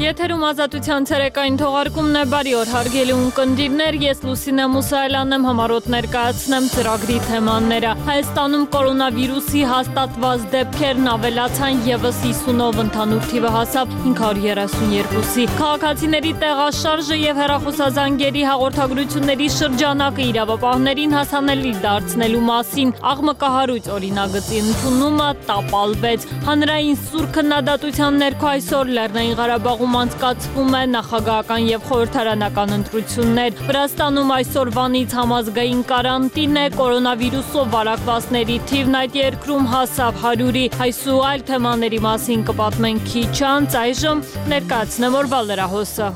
Եթերում ազատության ցերեկային թողարկումն է, բարի օր հարգելի ունկնդիրներ, ես Լուսինե Մուսայելյանն եմ, համառոտ ներկայացնեմ ծրագրի թեմաները։ Հայաստանում կորոնավիրուսի հաստատված դեպքերն ավելացան ևս 50-ով, ընդհանուր թիվը հասավ 532-ի։ Քաղաքացիների տեղաշարժը եւ հեռախոսազանգերի հաղորդագրությունների շրջանակը իրավապահներին հասանելի դարձնելու մասին աղմկահարույց օրինագծի ընդունումը տապալվեց։ Հանրային սուր քննադատության ներքո այսօր Լեռնային Ղարաբաղում անցկացվում է նախագահական եւ խորհրդարանական ընտրություններ։ Վրաստանում այսօրվանից համազգային կարանտին է, կորոնավիրուսով վարակվածների թիվն այդ երկրում հասավ 100-ի։ Այս ու այլ թեմաների մասին կպատմենք քիչ անց, այժմ ներկայացնեմ օրվա լրահոսը։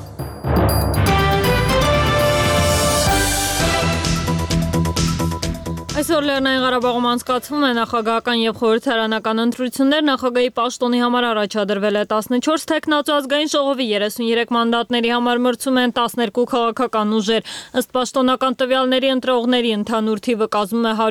Այսօր Լեռնային Ղարաբաղում անցկացվում է նախագահական եւ խորհրդարանական ընտրություններ, նախագահի պաշտոնի համար առաջադրվել է 14 թեկնածու, ազգային ժողովի 33 մանդատների համար մրցում են 12 քաղաքական ուժեր։ Ըստ պաշտոնական տվյալների ընտրողների ընդհանուր թիվը կազմում է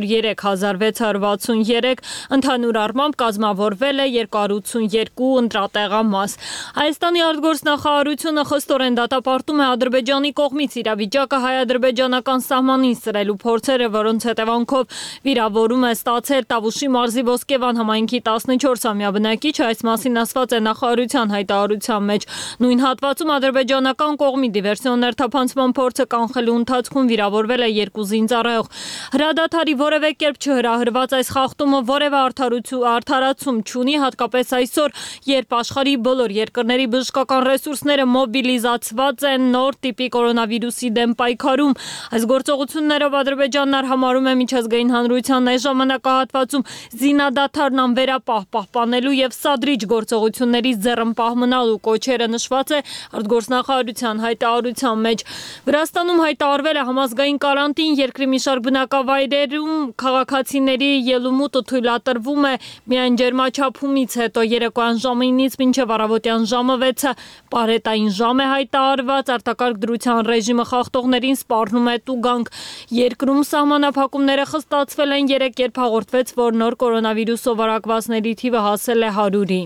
103,663, ընդհանուր առմամբ կազմավորվել է 282 ընտրատեղամաս։ Հայաստանի արտգործնախարարությունը խստորեն դատապարտում է Ադրբեջանի կողմից իրավիճակը հայ-ադրբեջանական սահմանին սրելու փորձերը, որոնց հետևանքով վիրավորում է ստացել Տավուշի մարզի Ոսկեվան համայնքի 14-ամյա բնակիչ, այս մասին ասված է նախարարության հայտարարության մեջ։ Նույն հատվածում ադրբեջանական կողմի դիվերսիոն ներթափանցման փորձը կանխելու ընթացքում վիրավորվել է 2 զինծառայող։ Հրադադարի որևէ կերպ չհրահրված այս խախտումը որևէ արդարացում չունի, հատկապես այսօր, երբ աշխարհի բոլոր երկրների բժշկական ռեսուրսները մոբիլիզացված են նոր տիպի կորոնավիրուսի դեմ պայքարում։ Այս գործողություններով Ադրբեջանն արհամարհում է միջազգային հանրությանն այս ժամանակահատվածում զինադադարն անվերապահ պահպանելու եւ սադրիչ գործողությունների ձեռնպահ մնալու կոչերը նշված է արտգործնախարարության հայտարարության մեջ։ Վրաստանում հայտարարվել է համազգային կարանտին, երկրի մի շարք բնակավայրերում քաղաքացիների ելումուտը թույլատրվում է միայն ջերմաչափումից հետո, երեկոյան ժամը 9-ից մինչև առավոտյան ժամը 6-ը պարետային ժամ է հայտարարված, արտակարգ դրության ռեժիմը խախտողներին սպառնում է տուգանք։ Երկրում սահմանափակումները խստացվել են 3, երբ հաղորդվեց, որ նոր կորոնավիրուսով վարակվածների թիվը հասել է 100-ի։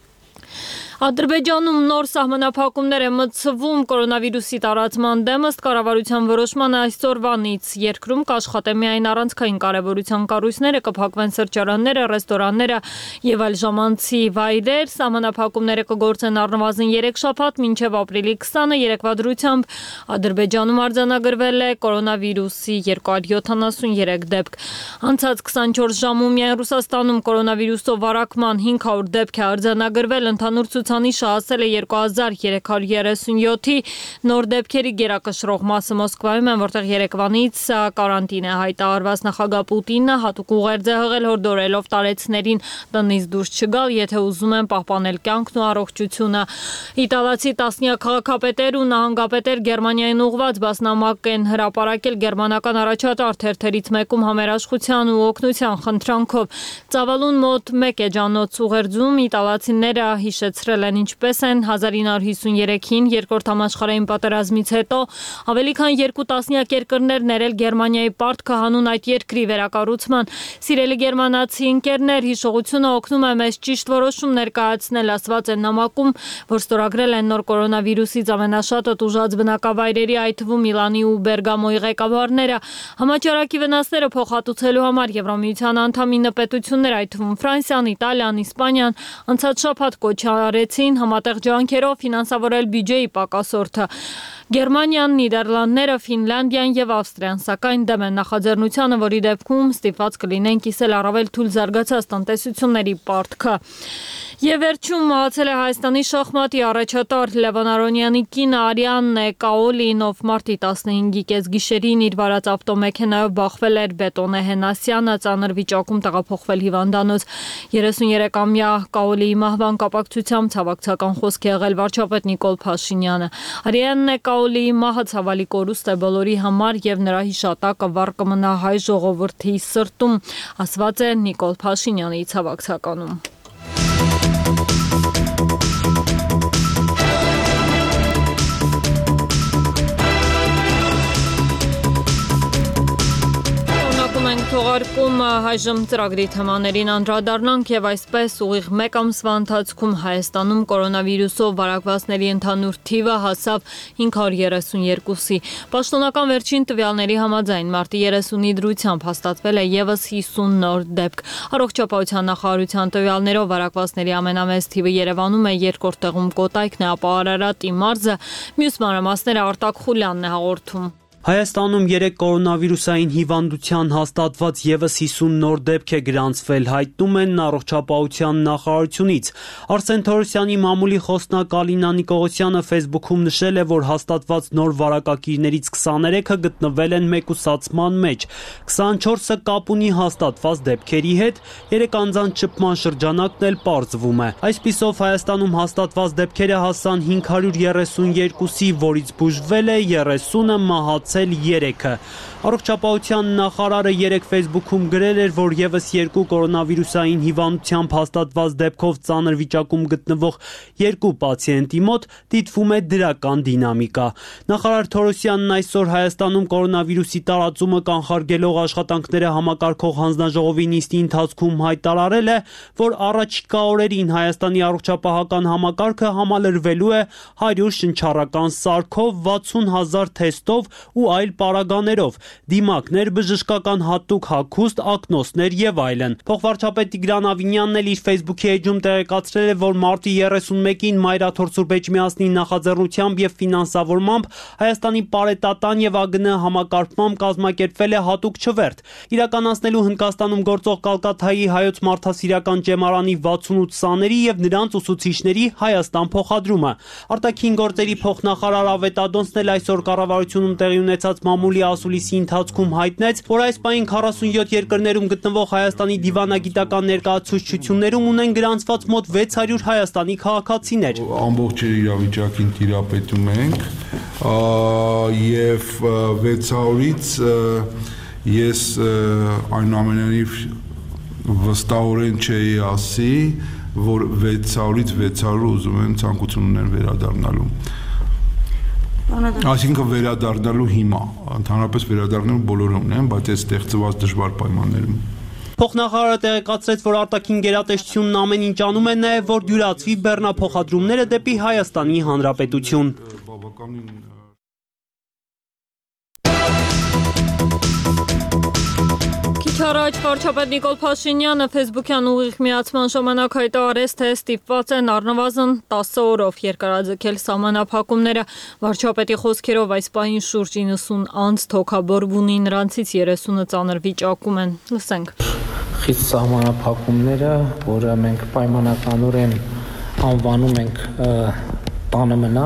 Ադրբեջանում նոր սահմանափակումներ է մտցվում կորոնավիրուսի տարածման դեմ, ըստ կառավարության որոշման այսօրվանից երկրում կաշխատեն միայն առանցքային կարևորության կառույցները, կփակվեն սրճարանները, ռեստորանները եւ այլ ժամանցի վայրեր։ Սահմանափակումները կգործեն առնվազն 3 շաբաթ մինչև ապրիլի 20-ը։ Երեկվա դրությամբ Ադրբեջանում արձանագրվել է կորոնավիրուսի 273 դեպք։ Անցած 24 ժամում միայն Ռուսաստանում կորոնավիրուսով վարակման 500 դեպք է արձանագրվել, ընդհանուր ցուցանիշը հասել է 2337-ի, նոր դեպքերի գերակշռող մասը Մոսկվայում են, որտեղ երեկվանից կարանտին է հայտարարված։ Նախագահ Պուտինը հատուկ ուղերձ է հղել, հորդորելով տարեցներին տնից դուրս չգալ, եթե ուզում են պահպանել կյանքն ու առողջությունը։ Իտալացի տասնյակ քաղաքապետեր ու նահանգապետեր Գերմանիային ուղղված բասնամակ են հրապարակել գերմանական առաջատար թերթերից մեկում համերաշխության ու օգնության խնդրանքով։ Ծավալուն մոտ 1 էջանոց ուղերձում իտալացիները հիշեցրել են ինչպես են 1953-ին երկրորդ համաշխարհային պատերազմից հետո ավելի քան 2 տասնյակ երկրներ ներել Գերմանիայի պարտքը հանուն այդ երկրի վերակառուցման։ Սիրելի գերմանացի ընկերներ, հիշողությունը օգնում է մեզ ճիշտ որոշում ներկայացնել, ասված է նամակում, որ ստորագրել են նոր կորոնավիրուսից ամենաշատը տուժած բնակավայրերի, այդ թվում Միլանի ու Բերգամոյի ղեկավարները։ Համաճարակի վնասները փոխհատուցելու համար Եվրամիության անդամ 9 պետություններ, այդ թվում Ֆրանսիան, Իտալիան, Իսպանիան անցած շաբաթ կոչ արեցին համատեղ ջանքերով ֆինանսավորել բյուջեի պակասորդը։ Գերմանիան, Նիդերլանդները, Ֆինլանդիան եւ Ավստրիան սակայն դեմ են նախաձեռնությանը, որի դեպքում ստիպված կլինեն կիսել առավել թույլ զարգացած տնտեսությունների պարտքը։ Եվ վերջում մահացել է Հայաստանի շախմատի առաջատար Լևոն Արոնյանի կինը Արիաննե Կաոլին, ով մարտի 15-ի կեսգիշերին իր վարած ավտոմեքենայով բախվել էր Բետոնե Հենասյանը, ծանր վիճակում տեղափոխվել հիվանդանոց։ 33-ամյա Կաոլիի մահվան կապակցությամբ ցավակցական խոսք է եղել վարչապետ Նիկոլ Փաշինյանը։ Արիաննե Կաոլիի մահը ցավալի կորուստ է բոլորի համար եւ նրա հիշատակը վառ կմնա հայ ժողովրդի սրտում, ասված է Նիկոլ Փաշինյանի ցավակցականում։ Թողարկում այժմ ծրագրի թեմաներին անդրադառնանք եւ այսպես ուղիղ մեկ ամսվա ընթացքում Հայաստանում կորոնավիրուսով վարակվածների ընդհանուր թիվը հասավ 532-ի։ Պաշտոնական վերջին տվյալների համաձայն մարտի 30-ի դրությամբ հաստատվել է եւս 50 նոր դեպք։ Առողջապահության նախարարության տվյալներով վարակվածների ամենամեծ թիվը Երևանում է, երկրորդ տեղում Կոտայքն է, ապա Արարատի մարզը, մյուս մանրամասները Արտակ Խուլյանն է հաղորդում։ Հայաստանում 3 կորոնավիրուսային հիվանդության հաստատված եւս 50 նոր դեպք է գրանցվել, հայտնում են առողջապահության նախարարությունից։ Արսեն Թորոսյանի մամուլի խոսնակ Ալինա Նիկողոսյանը Facebook-ում նշել է, որ հաստատված նոր վարակակիրներից 23-ը գտնվել են մեկուսացման մեջ, 24-ը կապ ունի հաստատված դեպքերի հետ, 3 անձանց շփման շրջանակն էլ պարզվում է։ Այսպիսով Հայաստանում հաստատված դեպքերը հասան 532-ի, որից բուժվել է 30-ը, մահացել 3-ը։ Առողջապահության նախարարը 3 Facebook-ում գրել էր, որ եւս 2 կորոնավիրուսային հիվանդությամբ հաստատված դեպքով ծանր վիճակում գտնվող 2 պացիենտի մոտ դիտվում է դրական դինամիկա։ Նախարար Թորոսյանն այսօր Հայաստանում կորոնավիրուսի տարածումը կանխարգելող աշխատանքները համակարգող հանձնաժողովի նիստի ընթացքում հայտարարել է, որ առաջիկա օրերին Հայաստանի առողջապահական համակարգը համալրվելու է 100 շնչառական սարքով, 60,000 թեստով ու այլ պարագաներով, դիմակներ, բժշկական հատուկ հագուստ, ակնոցներ եւ այլն։ Փոխվարչապետ Տիգրան Ավինյանն էլ իր Facebook-ի էջում տեղեկացրել է, որ մարտի 31-ին Մայրաթոր Սուրբ Էջմիածնի նախաձեռնությամբ եւ ֆինանսավորմամբ Հայաստանի պարետատան եւ ԱԳՆ համակարգմամբ կազմակերպվել է հատուկ չվերթ, իրականացնելու Հնդկաստանում գործող Կալկաթայի հայոց մարդասիրական ճեմարանի 68 սաների եւ նրանց ուսուցիչների Հայաստան փոխադրումը։ Արտաքին գործերի փոխնախարար Ավետ Ադոնցն էլ այսօր կառավարությունում տեղի ունեցած մամուլի ասուլիսի ընթացքում հայտնեց, որ այս պահին 47 երկրներում գտնվող Հայաստանի դիվանագիտական ներկայացուցչություններում ունեն գրանցված մոտ 600 Հայաստանի քաղաքացիներ։ Ամբողջ իրավիճակին տիրապետում ենք եւ 600-ից ես այնուամենայնիվ վստահորեն չէի ասի, որ 600-ից 600 ուզում են ցանկություն ունեն վերադառնալու։ Այսինքն վերադառնալու հիմա, ընդհանրապես վերադառնալու բոլորը ունեն, բայց այս ստեղծված դժվար պայմաններում։ Փոխնախարարը տեղեկացրեց, որ արտաքին գերատեսչությունն ամեն ինչ անում է նաև, որ դյուրացվի բեռնափոխադրումները դեպի Հայաստանի Հանրապետություն։ Առաջ վարչապետ Նիկոլ Փաշինյանը Facebook-յան ուղիղ միացման ժամանակ հայտարարեց, թե ստիպված են առնվազն 10 օրով երկարաձգել սահմանափակումները։ Վարչապետի խոսքերով այս պահին շուրջ 90 անձ թոքաբորբ ունի, նրանցից 30-ը ծանր վիճակում են։ Լսենք։ Խիստ սահմանափակումները, որը մենք պայմանականորեն անվանում ենք տանը մնա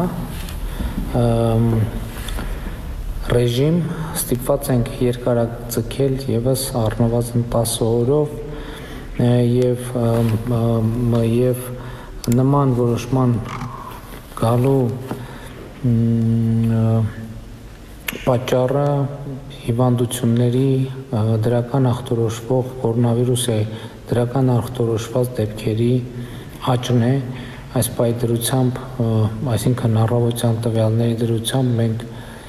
ռեժիմ, ստիպված ենք երկարաձգել եւս առնվազն 10 օրով եւ նման որոշման գալու պատճառը հիվանդությունների դրական ախտորոշվող կորոնավիրուսի դրական ախտորոշված դեպքերի աճն է։ Այս պայմանությամբ, այսինքն առավոտյան տվյալների դրությամբ մենք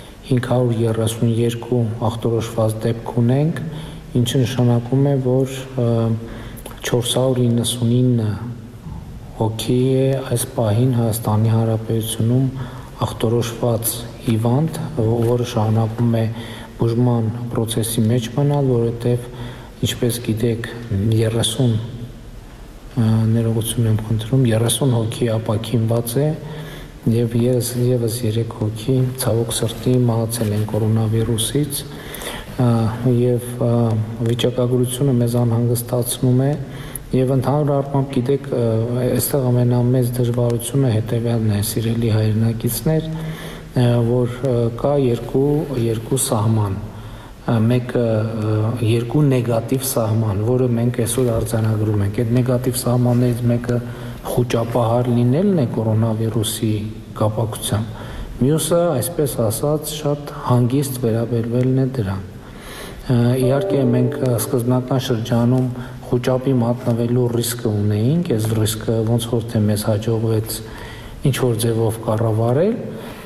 532 ախտորոշված դեպք ունենք, ինչը նշանակում է, որ 499 հոգի է այս պահին Հայաստանի Հանրապետությունում ախտորոշված հիվանդ, որը շարունակում է բուժման process-ի մեջ մնալ, որովհետև ինչպես գիտեք 30 ներողություն եմ խնդրում 30 հոգի ապաքինված է եւ եւս 3 հոգի ցավոք սրտի մահացել են կորոնավիրուսից եւ վիճակագրությունը մեզ անհանգստացնում է եւ ընդհանուր առմամբ գիտեք այստեղ ամենամեծ դժվարությունը հետեւյալն է սիրելի հայրենակիցներ որ կա երկու սահման մեկը երկու նեգատիվ սահման որը մենք այսօր արձանագրում ենք այդ նեգատիվ սահմաններից մեկը խոճապահար լինելն է կորոնավիրուսի կապակցությամբ, մյուսը, այսպես ասած, շատ հանգիստ վերաբերվելն է դրան։ Իհարկե մենք սկզբնական շրջանում խոճապի մատնվելու ռիսկը ունեինք, այս ռիսկը ոնց որ թե մեզ հաջողվեց ինչ որ ձևով կառավարել,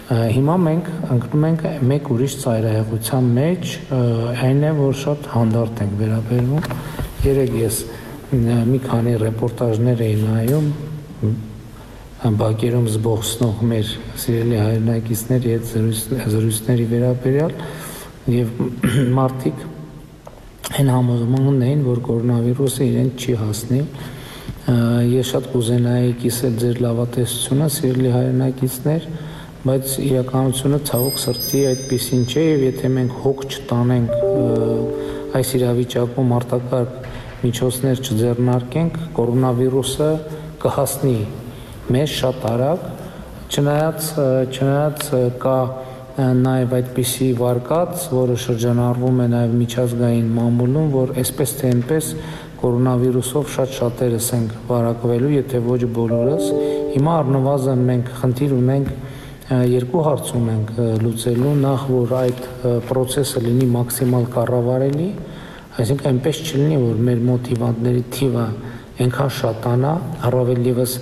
Հիմա մենք ընկնում ենք մեկ ուրիշ ծայրահեղության մեջ, այն է, որ շատ հանդարտ ենք վերաբերվում։ Երեք ես մի քանի ռեպորտաժներ էի նայում բակերում զբոսնող մեր սիրելի հայրենակիցների հետ զրույցների վերաբերյալ եւ մարդիկ այն համոզմանն էին, որ կորոնավիրուսը իրեն չի հասնի։ Ես շատ կուզենայի կիսել ձեր լավատեսությունը, սիրելի հայրենակիցներ, բայց իրականությունը ցավոք սրտի այդպեսին չէ եւ եթե մենք հոգ չտանենք այս իրավիճակում արտակարգ միջոցներ չձեռնարկենք, կորոնավիրուսը կհասնի մեզ շատ արագ, չնայած կա նաև այդպիսի վարկած, որը շրջանառվում է նաև միջազգային մամուլում, որ այսպես թե այնպես կորոնավիրուսով շատ շատերս ենք վարակվելու, եթե ոչ բոլորս։ Հիմա առնվազն մենք խնդիր ունենք երկու հարց ունենք լուծելու, նախ որ այդ process-ը լինի մաքսիմալ կառավարելի, այսինքն այնպես չլինի, որ մեր մոտ հիվանդների թիվը այնքան շատանա, առավել ևս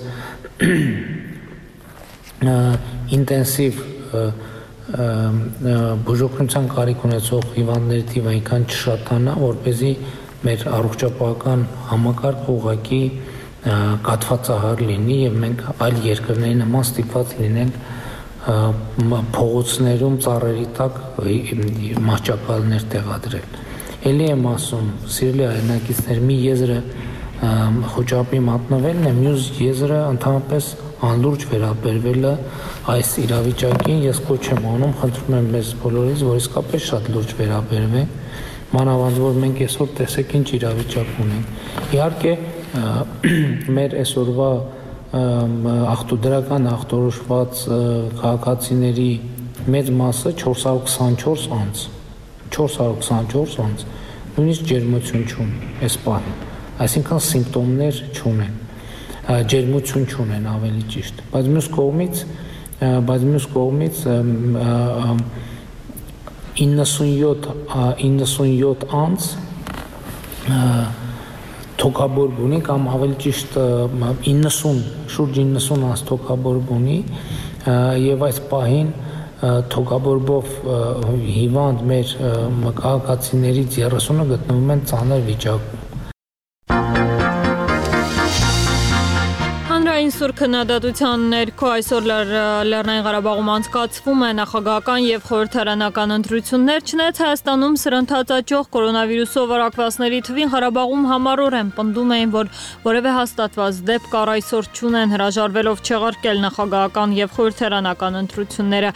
ինտենսիվ բուժօգնության կարիք ունեցող հիվանդների թիվը այնքան չշատանա, որպեսզի մեր առողջապահական համակարգը ուղղակի կաթվածահար լինի եւ մենք այլ երկրների նման ստիպված լինենք փողոցներում ծառերի տակ մահճակալներ տեղադրել։ Էլի եմ ասում, սիրելի հայրենակիցներ, մի եզրը խոճապի մատնվելն է, մյուս եզրը ընդհանրապես անլուրջ վերաբերվելը այս իրավիճակին։ Ես կոչ եմ անում, խնդրում եմ մեզ բոլորից, որ իսկապես շատ լուրջ վերաբերվենք, մանավանդ որ մենք այսօր տեսեք ինչ իրավիճակ ունենք։ Իհարկե մեր այսօրվա ախտոդրական ախտորոշված քաղաքացիների մեծ մասը 424 անց նույնիսկ ջերմություն չունի այս պահին, այսինքն սիմպտոմներ չունեն, ջերմություն չունեն ավելի ճիշտ, բայց մյուս կողմից 97 անց թոքաբոր բունի կամ ավելի ճիշտ 90 շուրջ 90 անց թոքաբոր բունի եւ այս պահին թոքաբորբով հիվանդ մեր քաղաքացիներից 30-ը գտնվում են ծանր վիճակում։ Հանրային սուր քննադատության ներքո այսօր Լեռնային Ղարաբաղում անցկացվում է նախագահական եւ խորհրդարանական ընտրություններ, չնայած Հայաստանում սրընթաց աճող կորոնավիրուսով վարակվածների թվին Ղարաբաղում համառորեն պնդում էին, որ որևէ հաստատված դեպք առ այսօր չունեն, հրաժարվելով չեղարկել նախագահական եւ խորհրդարանական ընտրությունները։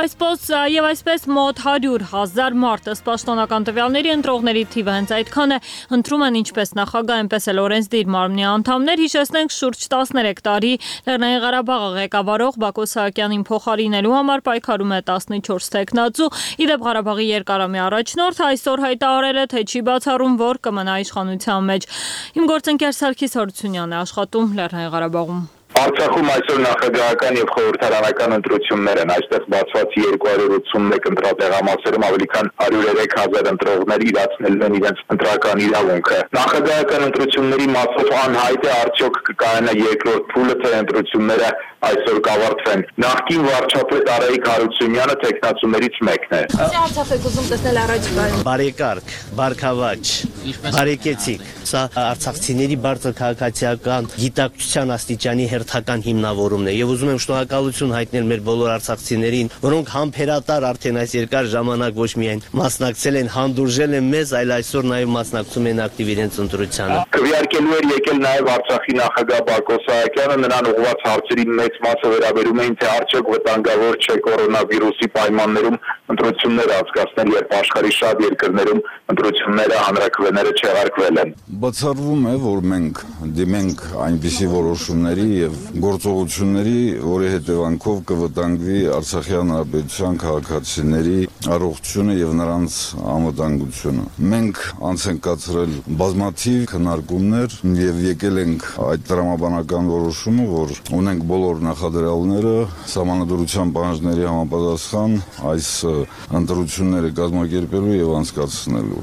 Եվ այսպես մոտ 100,000 մարդ ըստ պաշտոնական տվյալների ընտրողների թիվը հենց այդքան է, ընտրում են ինչպես նախագահ, այնպես էլ օրենսդիր մարմնի անդամներ։ Հիշեցնենք, շուրջ 13 տարի Լեռնային Ղարաբաղը ղեկավարող Բակո Սահակյանին փոխարինելու համար պայքարում է 14 թեկնածու։ Իդեպ Ղարաբաղի երկարամյա առաջնորդը այսօր հայտարարել է, թե չի բացառում, որ կմնա իշխանության մեջ։ Իմ գործընկեր Սարգիս Հարությունյանն է աշխատում Լեռնային Ղարաբաղում։ Արցախում այսօր նախագահական եւ խորհրդարանական ընտրություններ են, այստեղ բացված 281 ընտրատեղամասերում ավելի քան 103,000 ընտրողներ իրացնելու են իրենց ընտրական իրավունքը։ Նախագահական ընտրությունների մասով անհայտ է արդյոք կկայանա երկրորդ փուլը, թե ընտրությունները այսօր կավարտվեն։ Նախկին վարչապետ Արայիկ Հարությունյանը տեխնացուներից մեկն է։ Արցախ եք ուզում տեսնել առաջիկայում։ Բարեկարգ, բարգավաճ, բարեկեցիկ։ Սա արցախցիների բարձր քաղաքացիական գիտակցության աստիճանի հերթական հիմնավորումն է եւ ուզում եմ շնորհակալություն հայտնել մեր բոլոր արցախցիներին, որոնք համբերատար արդեն այս երկար ժամանակ ոչ միայն մասնակցել են, հանդուրժել են մեզ, այլ այսօր նաեւ մասնակցում են ակտիվ իրենց ընտրությանը։ Քվեարկելու էր եկել նաեւ Արցախի նախագահ Բակո Սահակյանը, նրան ուղղված հարցերի մեծ մասը վերաբերում էին, թե արդյոք վտանգավոր չէ կորոնավիրուսի պայմաններում ընտրություններ անցկացնել, երբ աշխարհի շատ երկրներում ընտրությունները հանրաքվեները չեղարկվել են։ Բացառվում է, որ մենք դիմենք այնպիսի որոշումների եւ գործողությունների, որի հետևանքով կվտանգվի Արցախյան Հանրապետության քաղաքացիների առողջությունը եւ նրանց անվտանգությունը։ Մենք անց ենք կացրել բազմաթիվ քննարկումներ եւ եկել ենք այդ տրամաբանական որոշումը, որ ունենք բոլոր նախադրյալները սահմանադրության պահանջների համապատասխան այս ընտրությունները կազմակերպելու եւ անցկացնելու։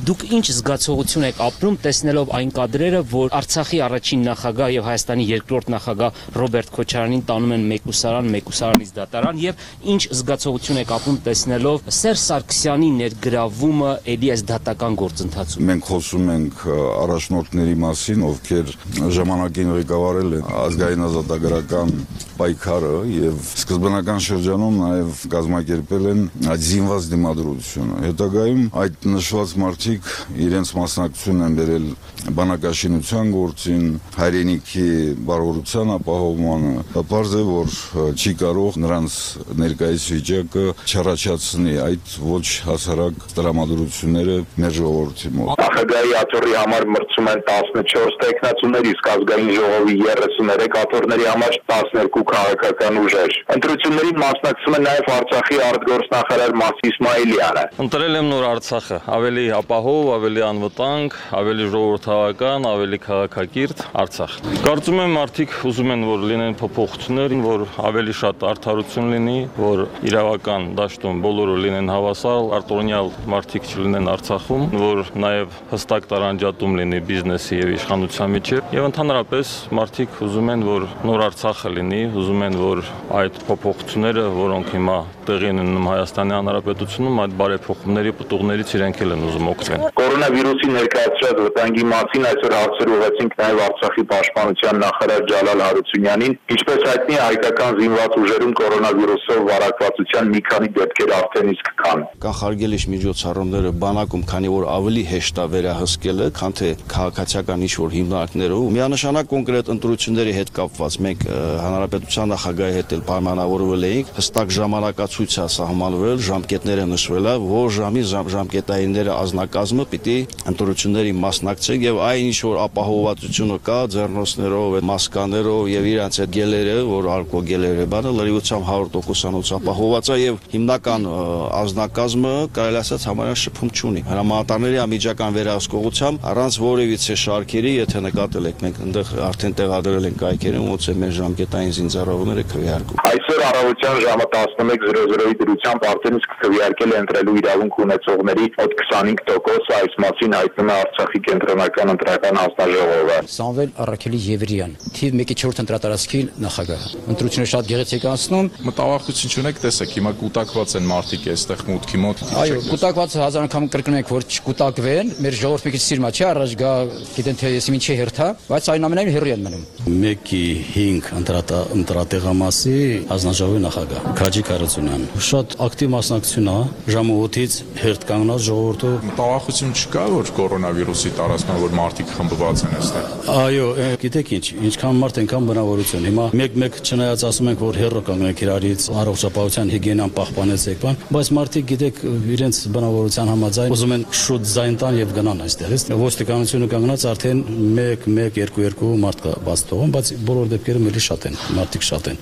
Դուք ինչ զգացողություն եք ապրում տեսնելով այն կադրերը, որ Արցախի առաջին նախագահ եւ Հայաստանի երկրորդ նախագահ Ռոբերտ Քոչարյանին տանում են մեկուսարանից դատարան եւ ինչ զգացողություն եք ապրում տեսնելով Սերժ Սարգսյանի ներգրավումը էլի այս դատական գործընթացում։ Մենք խոսում ենք առաջնորդների մասին, ովքեր ժամանակին ղեկավարել են ազգային ազատագրական պայքարը եւ սկզբնական շրջանում նաեւ կազմակերպել են զինված դիմադրությունը։ Հետագայում այդ նշված մարդիկ իրենց մասնակցությունն են բերել բանակաշինության գործին, հայրենիքի բարօրության ապահովմանը։ Պարզ է, որ չի կարող նրանց ներկայիս վիճակը չառաջացնի այդ ոչ հասարակ տրամադրությունները մեր ժողովրդի մոտ։ Նախագահի աթոռի համար մրցում են 14 տեխնացուներ, իսկ ազգային ժողովի 33 աթոռների համար 12 քաղաքական ուժեր։ Ընտրություններին մասնակցում է նաև Արցախի արտգործնախարար Մասի Իսմայելյանը։ Ընտրել եմ նոր Արցախը, ավելի ապահով, ավելի անվտանգ, ավելի ժողովրդավարական, ավելի քաղաքակիրթ Արցախ։ Կարծում եմ մարդիկ ուզում են, որ լինեն փոփոխություններ, որ ավելի շատ արդարություն լինի, որ իրավական դաշտում բոլորը լինեն հավասար, արտոնյալ մարդիկ չլինեն Արցախում, որ նաև հստակ տարանջատում լինի բիզնեսի եւ իշխանության միջեւ, եւ ընդհանրապես մարդիկ ուզում են, որ նոր Արցախը լինի, ուզում են, որ այդ փոփոխությունները, որոնք հիմա տեղի են ունենում Հայաստանի Հանրապետությունում, այդ բարեփոխումների պտուղներից իրենք էլ են ուզում օգտվել։ Կորոնավիրուսի ներկայացրած վտանգի մասին այսօր հարցեր ուղղեցինք նաև Արցախի պաշտպանության նախարար Ջալալ Հարությունյանին, ինչպես հայտնի է, հայկական զինված ուժերում կորոնավիրուսով վարակվածության մի քանի դեպքեր արդեն իսկ կան։ Կանխարգելիչ միջոցառումները բանակում, քանի որ ավելի հեշտ է վերահսկելը, քան թե քաղաքացիական ինչ-որ հիմնարկներով, միանշանակ կոնկրետ ընտրությունների հետ կապված մենք հանրապետության նախագահի հետ էլ պայմանավորվել էինք, հստակ ժամանակացույց է սահմանվել, ժամկետները նշվել է, որ ժամի ժամկետայինները ազնագազմը պիտի ընտրությունների մասնակցեն եւ այն ինչ որ ապահովվածությունը կա ձեռնոցներով, մասկաներով եւ իրանց այդ գելերը, որ ալկոգելերը բանը լրիվությամբ 100%-անոց ապահովված է եւ հիմնական ազնագազմը կարելի ասած համարյա շփում չունի։ Հրամանատարների անմիջական վերահսկողությամբ առանց որևիցե շարքերի, եթե նկատել եք, մենք այնտեղ արդեն տեղադրել ենք կայքերում, ոնց է մեր ժամկետային զինծառայողները քվեարկում։ Այսօր առավոտյան ժամը 11:00-ի դրությամբ արդեն իսկ քվեարկել է ընտրելու իրավունք ունեցողների մոտ 25%, այս մասին հայտնում է Արցախի կենտրոնական ընտրական հանձնաժողովը։ Սամվել Առաքելի Եվրյան, թիվ 1/4 ընտրատարածքի նախագահ։ Ընտրությունը շատ գեղեցիկ անցնում։ Մտավախություն չունեք, տեսեք, հիմա կուտակված են մարդիկ այստեղ մուտքի մոտ։ Այո, կուտակված հազար անգամ կրկնենք, որ չկուտակվեն, մեր ժողովուրդը մի քիչ սիրմա չէ, առաջ գա, գիտեն թե եսի ինչի հերթա, բայց այնուամենայնիվ հեռու են մնում։ 1/5 ընտրատեղամասի հանձնաժողովի նախագահ Քաջիկ Հարությունյան։ Շատ ակտիվ մասնակցություն է, ժամը 8-ից հերթ կանգնած ժողովուրդը։ Մտավախություն չկա, որ կորոնավիրուսի տարածման, որ մարդիկ խմբված են այստեղ։ Այո, գիտեք ինչ, ինչքան մարդ այնքան բնավորություն։ Հիմա մեկ չնայած ասում ենք, որ հեռու կանգնենք իրարից, առողջապահության հիգիենան պահպանեցեք, բայց մարդիկ գիտեք իրենց բնավորության համաձայն ուզում են շուտ ձայն տան եւ գնան այստեղից։ Ոստիկանությունը կանգնած արդեն 1-2 մարդ կա բաց թողում, բայց բոլոր դեպքերում էլի շատ են, մարդիկ շատ են։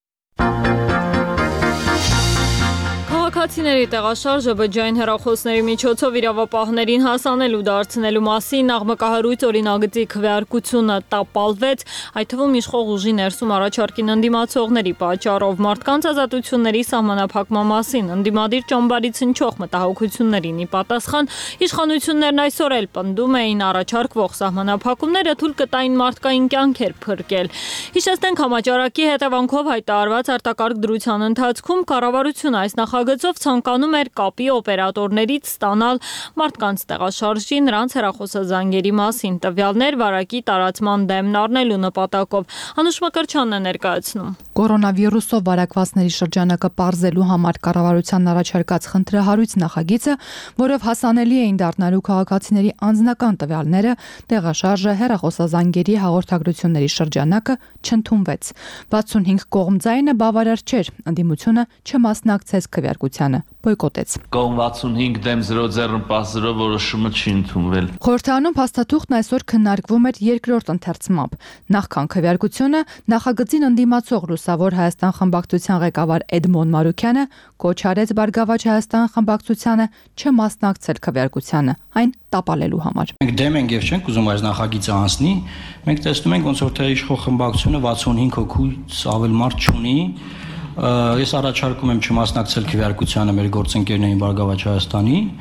Քաղաքացիների տեղաշարժը բջջային հեռախոսների միջոցով իրավապահներին հասանելու դարձնելու մասին աղմկահարույց օրինագծի քվեարկությունը տապալվեց, այդ թվում իշխող ուժի ներսում առաջարկին ընդդիմացողների պատճառով մարդկանց ազատությունների սահմանափակման մասին ընդդիմադիր ճամբարից հնչող մտահոգություններին ի պատասխան իշխանություններն այսօր էլ պնդում էին առաջարկվող սահմանափակումները թույլ կտային մարդկային կյանքեր փրկել։ Հիշեցնենք համաճարակի հետևանքով հայտարարված արտակարգ դրության ընթացքում կառավարությունը այս նախագծով ցանկանում էր կապի օպերատորներից ստանալ մարդկանց տեղաշարժի, նրանց հեռախոսազանգերի մասին տվյալներ վարակի տարածման դեմն առնելու նպատակով։ Անուշ Մկրտչյանն է ներկայացնում։ Կորոնավիրուսով վարակվածների շրջանակը պարզելու համար կառավարության առաջարկած խնդրահարույց նախագիծը, որով հասանելի էին դառնալու քաղաքացիների անձնական տվյալները, տեղաշարժը, հեռախոսազանգերի հաղորդագրությունների շրջանակը չընդունվեց։ 65 կողմձայնը բավարար չէր, ընդդիմությունը չմասնակցեց քվեարկությանը, բոյկոտեց։ Կողմ 65 դեմ 0 ձեռնպահ 0 որոշումը չի ընդունվել։ Խորհրդարանում փաստաթուղթն այսօր քննարկվում էր երկրորդ ընթերցմամբ։ Նախքան քվեարկությունը նախագծին ընդդիմացող Լուսավոր Հայաստան խմբակցության ղեկավար Էդմոն Մարուքյանը կոչ արեց Բարգավաճ Հայաստան խմբակցությանը չմասնակցել քվեարկությանը, այն տապալելու համար։ Մենք դեմ ենք եւ չենք ուզում այս նախագիծը անցնի։ Մենք տեսնում ենք ոնց որ թե իշխող խմբակցությունը 65 հոգուց ավել մարդ չունի։ Ես առաջարկում եմ չմասնակցել քվեարկությանը մեր գործընկերներին Բարգավաճ Հայաստանի։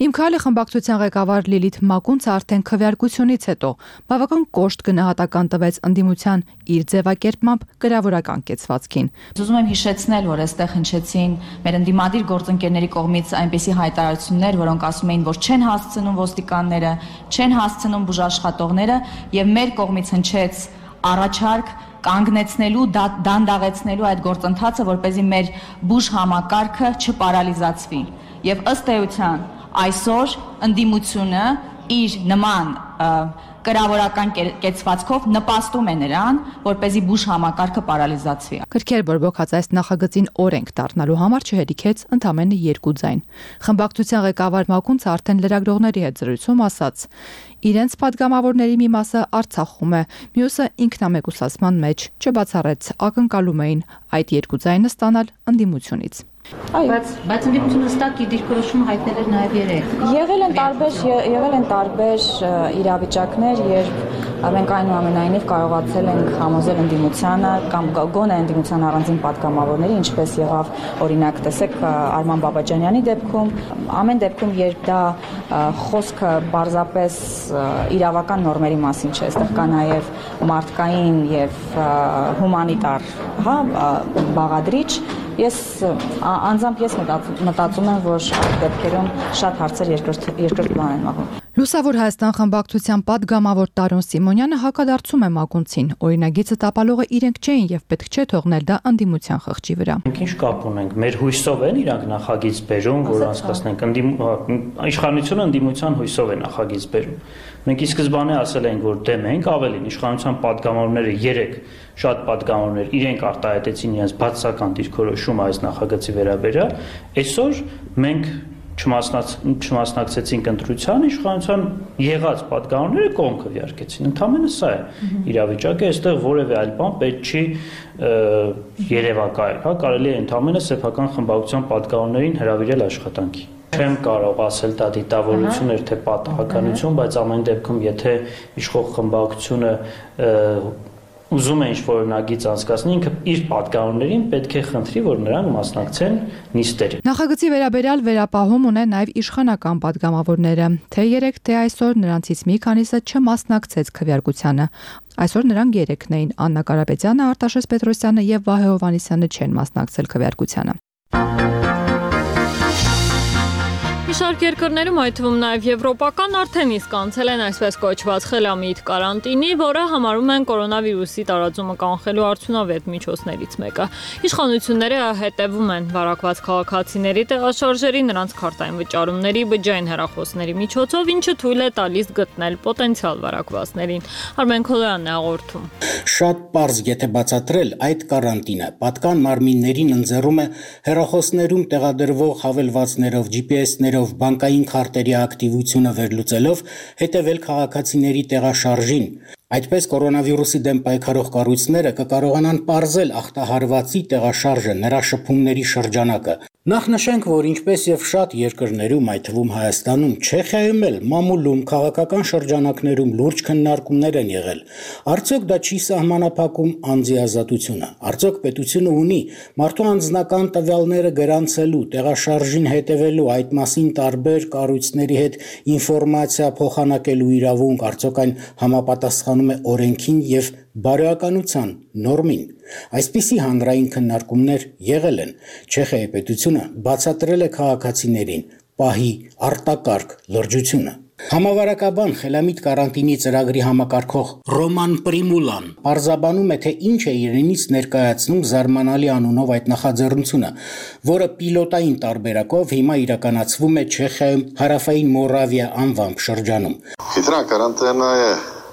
Իմ քայլը խմբակցության ղեկավար Լիլիթ Մակունցը արդեն քվեարկությունից հետո բավական կոշտ գնահատական տվեց ընդդիմության իր ձևակերպմամբ գրավորական կեցվածքին։ Ուզում եմ հիշեցնել, որ այստեղ հնչեցին մեր ընդդիմադիր գործընկերների կողմից այնպիսի հայտարարություններ, որոնք ասում էին, որ չեն հասցնում ոստիկանները, չեն հասցնում բուժաշխատողները, եւ մեր կողմից հնչեց առաջարկ կանգնեցնելու, դանդաղեցնելու այդ գործընթացը, որպեսզի մեր բուժ համակարգը չպարալիզացվի։ Եվ ըստ էության այսօր ընդդիմությունը իր նման կրավորական կեցվածքով նպաստում է նրան, որպեսզի բուժ համակարգը պարալիզացվի։ Գրքեր բորբոքած այս նախագծին օրենք դառնալու համար չհերիքեց ընդամենը 2 ձայն։ Խմբակցության ղեկավար Մակունցը արդեն լրագրողների հետ զրույցում ասաց. իրենց падգամավորների մի մասը Արցախում է, մյուսը ինքնամեկուսացման մեջ, չբացառեց, ակնկալում էին այդ 2 ձայնը ստանալ ընդդիմությունից։ Բայց ընդդիմությունը հստակ իր դիրքորոշում հայտնել էր նաև երեք։ Եղել են տարբեր իրավիճակներ, երբ մենք այնուամենայնիվ կարողացել ենք համոզել ընդդիմությանը կամ գոնե ընդդիմության առանձին падգամավորների, ինչպես եղավ օրինակ տեսեք Արման Բաբաջանյանի դեպքում, ամեն դեպքում երբ դա խոսքը բարձրապես իրավական նորմերի մասին չէ, այստեղ կա նաև մարդկային եւ հումանիտար, բաղադրիչ, ես անձամբ մտածում եմ, որ այդ դեպքերում շատ հարցեր երկրորդ պլան են մաղում։ Լուսավոր Հայաստան խմբակցության падգամավոր Տարոն Սիմոնյանը հակադարձում է Մակունցին։ Օրինագիծը տապալողը իրենք չէին եւ պետք չէ թողնել դա ընդդիմության խղճի վրա։ Ինչ կապ ունենք, մեր հույսով են իրանք նախագիծ բերում, որ անցկացնենք իշխանությունը ընդդիմության հույսով է նախագիծ բերում։ Մենք ի սկզբանե ասել ենք, որ դեմ ենք, ավելին իշխանության падգամավորները 3 շատ падգամավորներ իրենք արտահայտեցին իրենց բացասական դիրքորոշումը այս նախագծի վերաբերյալ։ Այսօր մենք չմասնակցեցինք ընտրության, իշխանության եղած падգամավորները կողմ քվեարկեցին։ Ընդամենը սա է իրավիճակը, այստեղ որևէ այլ բան պետք չի երևակայել, հա, կարելի է ընդամենը սեփական խմբակցության падգամավորներին հրավիրել աշխատանքի։ Չեմ կարող ասել դա դիտավորություն էր թե պատահականություն, բայց ամեն դեպքում եթե իշխող խմբակցությունը ուզում է ինչ-որ օրինագիծ անցկացնի, ինքը իր падգամավորներին պետք է խնդրի, որ նրանք մասնակցեն նիստերին։ Նախագծի վերաբերյալ վերապահում ունեն նաև իշխանական падգամավորները, թե 3, թե այսօր նրանցից մի քանիսը չմասնակցեց քվեարկությանը։ Այսօր նրանք 3-ն էին՝ Աննա Կարապետյանը, Արտաշես Պետրոսյանը եւ Վահե Հովհաննիսյանը չեն մասնակցել քվեարկությանը։ Շարք երկրներում, այդ թվում նաև եվրոպական, արդեն իսկ անցել են այսպես կոչված խելամիտ կարանտինի, որը համարում են կորոնավիրուսի տարածումը կանխելու արդյունավետ միջոցներից մեկը։ Իշխանությունները հետևում են վարակված քաղաքացիների տեղաշարժերի, նրանց քարտային վճարումների, բջջային հեռախոսների միջոցով, ինչը թույլ է տալիս գտնել պոտենցիալ վարակվածներին։ Արմեն Քոլոյանն է հաղորդում։ Շատ պարզ, եթե բացատրել, այդ կարանտինը պատկան մարմիններին ընձեռում է հեռախոսներում տեղադրվող հավելվածներով, GPS-ներով, բանկային քարտերի ակտիվությունը վերլուծելով հետևել քաղաքացիների տեղաշարժին։ Այդպես կորոնավիրուսի դեմ պայքարող կառույցները կկարողանան պարզել ախտահարվածի տեղաշարժը, նրա շփումների շրջանակը։ Նախ նշենք, որ ինչպես եւ շատ երկրներում, այդ թվում Հայաստանում, Չեխիայում էլ մամուլում քաղաքական շրջանակներում լուրջ քննարկումներ են եղել։ Արդյոք դա չի սահմանափակում անձի ազատությունը։ Արդյոք պետությունը ունի մարդու անձնական տվյալները գրանցելու, տեղաշարժին հետևելու, այդ մասին տարբեր կառույցների հետ ինֆորմացիա փոխանակելու իրավունք, արդյոք այն համապատասխանում է օրենքին եւ բարոյականության նորմին։ Այսպիսի հանրային քննարկումներ եղել են։ Չեխիայի պետությունը բացատրել է քաղաքացիներին պահի արտակարգ լրջությունը։ Համավարակաբան խելամիտ կարանտինի ծրագրի համակարգող Ռոման Պրիմուլան պարզաբանում է, թե ինչ է իրենից ներկայացնում զարմանալի անունով այդ նախաձեռնությունը, որը պիլոտային տարբերակով հիմա իրականացվում է Չեխիայում Հարավային Մորավիա անվամբ шրջանում։ Chytrá karanténa je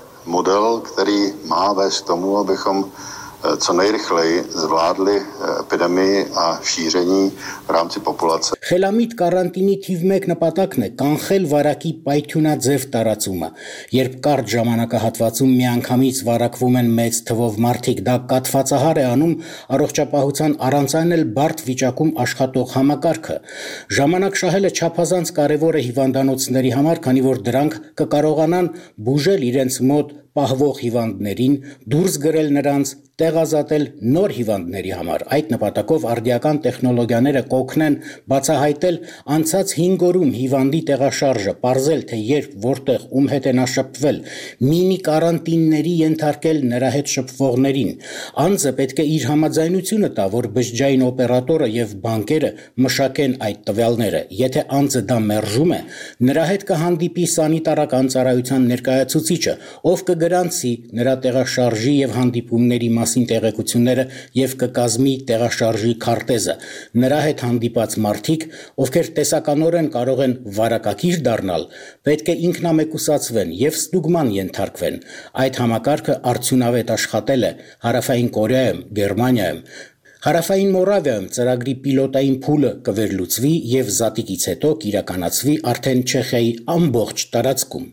model, který má vést k tomu, abychom co nejrychleji zvládli epidemii a šíření v rámci populace. Խելամիտ կարանտինի թիվ 1 նպատակն է կանխել վարակի պայթյունաձև տարածումը։ Երբ կարճ ժամանակահատվածում միանգամից վարակվում են մեծ թվով մարդիկ, դա կաթվածահար է անում առողջապահության առանց այն էլ բարդ վիճակում աշխատող համակարգը։ Ժամանակ շահելը չափազանց կարևոր է հիվանդանոցների համար, քանի որ դրանք կկարողանան բուժել իրենց մոտ պահվող հիվանդներին, դուրս գրել նրանց, տեղազատել նոր հիվանդների համար։ Այդ նպատակով արդիական տեխնոլոգիաները կօգնեն բացահայտել անցած 5 օրում հիվանդի տեղաշարժը, պարզել, թե երբ, որտեղ, ում հետ են շփվել, մինի կարանտինների ենթարկել նրա հետ շփվողներին։ Անձը պետք է իր համաձայնությունը տա, որ բջջային օպերատորը եւ բանկերը մշակեն այդ տվյալները։ Եթե անձը դա մերժում է, նրա հետ կհանդիպի սանիտարական ծառայության ներկայացուցիչը, ով կգրանցի նրա տեղաշարժի եւ հանդիպումների մասին տեղեկությունները եւ կկազմի տեղաշարժի քարտեզը։ Նրա հետ հանդիպած մարդիկ, ովքեր տեսականորեն կարող են վարակակիր դառնալ, պետք է ինքնամեկուսացվեն եւ ստուգման ենթարկվեն։ Այդ համակարգը արդյունավետ աշխատել է Հարավային Կորեայում, Գերմանիայում։ Հարավային Մորավիայում ծրագրի պիլոտային փուլը կվերլուծվի եւ զատիկից հետո կիրականացվի արդեն Չեխիայի ամբողջ տարածքում։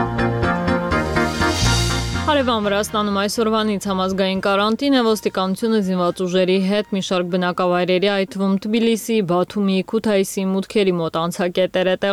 Հարևան Վրաստանում այսօրվանից համազգային կարանտին է, ոստիկանությունը զինված ուժերի հետ մի շարք բնակավայրերի, այդ թվում Թբիլիսի, Բաթումի, Քութայիսի մուտքերի մոտ անցակետեր է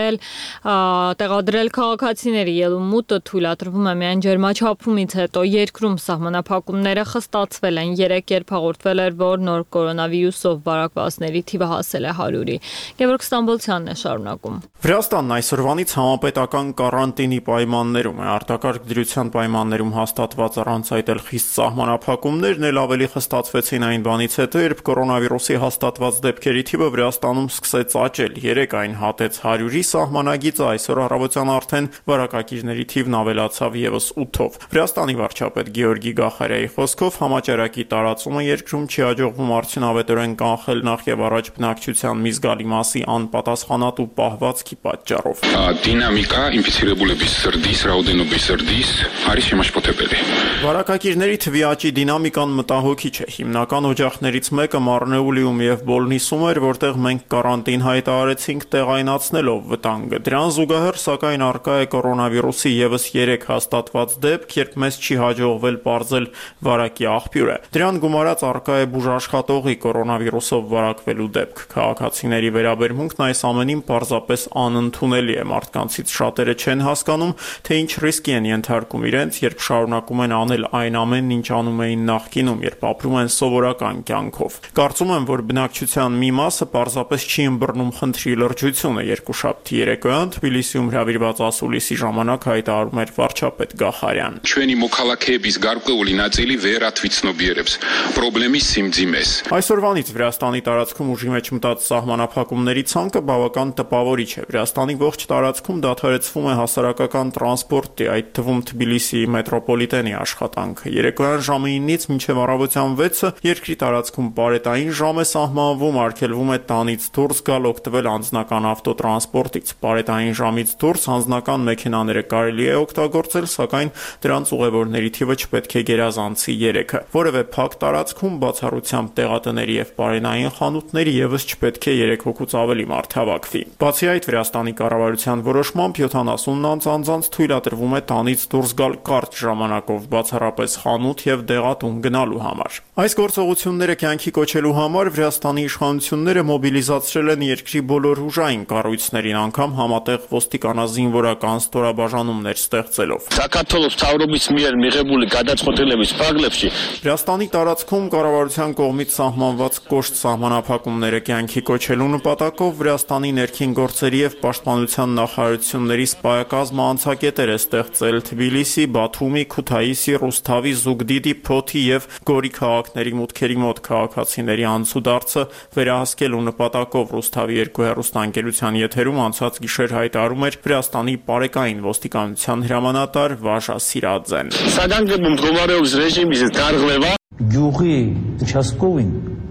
տեղադրել քաղաքացիների ելումուտը թույլատրվում է միայն ջերմաչափումից հետո։ Երկրում սահմանափակումները խստացվել են, 3 երբ հաղորդվել էր, որ նոր կորոնավիրուսով վարակվածների թիվը հասել է 100-ի։ Գևորգ Ստամբոլցյանն է շարունակում։ Վրաստանն այսօրվանից համապետական կարանտինի պայմաններում է, արտակարգ դրության պայմաններում հաստատված առանց այդ էլ խիստ սահմանափակումներն էլ ավելի խստացվեցին այն բանից հետո, երբ կորոնավիրուսի հաստատված դեպքերի թիվը Վրաստանում սկսեց աճել։ 3 այն հատեց 100-ի սահմանագիծը, այսօր առավոտյան արդեն վարակակիրների թիվն ավելացավ եւս 8-ով։ Վրաստանի վարչապետ Գեորգի Գախարյայի խոսքով համաճարակի տարածումը երկրում չի հաջողվում արդյունավետորեն կանխել նախ եւ առաջ բնակչության մի զգալի մասի անպատասխանատու պահվածքի պատճառով։ Դինամիկա ինֆիցირებულების զրդის, რაოდენობის զրդის არის შემაშფოთებელი։ Վարակակիրների թվի աճի դինամիկան մտահոգիչ է։ Հիմնական օջախներից մեկը Մարնեուլիում եւ Բոլնիսում էր, որտեղ մենք կարանտին հայտարարեցինք տեղայնացնելով վտանգը։ Դրան զուգահեռ, սակայն, արկա է կորոնավիրուսի եւս 3 հաստատված դեպք, երբ մեզ չի հաջողվել պարզել վարակի աղբյուրը։ Դրան գումարած արկա է բուժաշխատողի կորոնավիրուսով վարակվելու դեպք։ Քաղաքացիների վերաբերմունքն այս ամենին պարզապես անընդունելի է։ Մարդկանցից շատերը չեն հասկանում, թե ինչ ռիսկի են ենթարկում իրենց, երբ շարունակում են անել այն ամենն, ինչ անում էին նախկինում, երբ ապրում են սովորական կյանքով։ Կարծում եմ, որ բնակչության մի մասը պարզապես չի ըմբռնում խնդրի լրջությունը։ Երկուշաբթի երեկոյան Թբիլիսիում հրավիրված ասուլիսի ժամանակ հայտարարում էր վարչապետ Գախարյան։ Ჩვენი մոքալաքեების გარკვეული ნაწილი ვერ աթվիցნობიერებს պրոբլեմի սիմձիմես։ Այսօրվանից Վրաստանի տարածքում ուժի մեջ մտած սահմանափակումների ցանկը բավական տպավորիչ է։ Վրաստանի ողջ տարածքում դադարեցվում է հասարակական տրանսպորտի, այդ թվում Թբիլիսիի մետրոպոլիտենի աշխատանքը։ Երեկոյան ժամը 9-ից մինչև առավոտյան 6-ը երկրի տարածքում պարետային ժամ է սահմանվում, արգելվում է տանից դուրս գալ, օգտվել անձնական ավտոտրանսպորտից։ Պարետային ժամից դուրս անձնական մեքենաները կարելի է օգտագործել, սակայն դրանց ուղևորների թիվը չպետք է գերազանցի 3-ը։ Որևէ փակ տարածքում, բացառությամբ տեղատների եւ պարենային խանութների, եւս չպետք է 3 հոգուց ավելի մարդ հավաքվի։ Բացի այդ, Վրաստանի կառավարության որոշմամբ 70 անձանց թույլատրվում է տանից դուրս գալ կարճ ժամանակով, բացառապես խանութ եւ դեղատուն գնալու համար։ Այս գործողությունները կյանքի կոչելու համար Վրաստանի իշխանությունները մոբիլիզացրել են երկրի բոլոր ուժային կառույցներին, անգամ համատեղ ոստիկանազինվորական ստորաբաժանումներ ստեղծելով։ Საქართველოს ցավրობის միერ մიღებული გადაწყვეტილების փաղლებში Վրաստանի տարածքում կառավարության կողմից սահմանված կոշտ սահմանափակումները կյանքի կոչելու նպատակով Վրաստանի ներքին գործերի եւ պաշտպանության նախարարությունների սպայակազմը անցակետեր է ստեղծել Թբիլիսի, Բաթումի, Քութայիսի, Ռուսթավի, Զուգդիդի, Փոթի եւ Գորի քաղաքների մուտքերի մոտ քաղաքացիների անցուդարձը վերահսկելու նպատակով Ռուսթավի 2 հեռուստաընկերության եթերում անցած գիշեր հայտարարում էր Վրաստանի պարեկային ոստիկանության հրամանատար Վաշա Սիրաձեն։ Սադանգում գումարոց ռեժիմից դարձլեվա Գյուղի участковին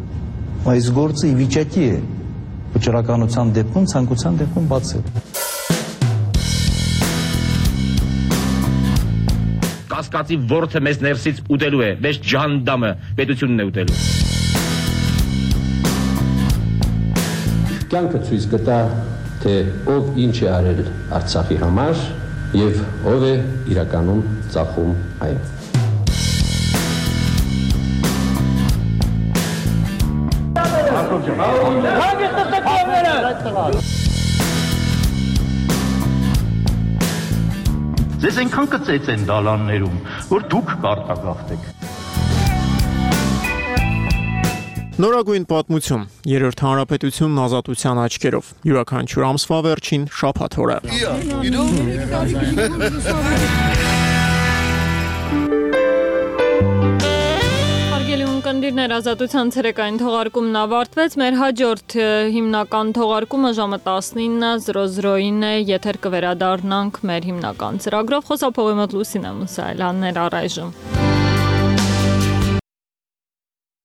այս գործը ի վիճակի է վճռականության դեպքում, ցանկության դեպքում բացել։ Կասկածի ворթը մեզ ներսից ուտելու է, մեզ ջանդամը պետությունն է ուտելու։ Կյանքը ցույց կտա, թե ով ինչ է արել Արցախի համար եւ ով է իրականում ծախում այն։ Ձեզ այնքան կծեծեն դալաններում, որ դուք կարտագաղթեք։ Նորագույն պատմություն, երրորդ հանրապետությունն ազատության աչքերով, յուրաքանչյուր ամսվա վերջին շաբաթ օրը։ Հարգելի ունկնդիրներ, ազատության ցերեկային թողարկումն ավարտվեց, մեր հաջորդ հիմնական թողարկումը ժամը 19:00-ին է, եթեր կվերադառնանք մեր հիմնական ծրագրով, խոսափողի մոտ Լուսինե Մուսայելյանն էր առայժմ։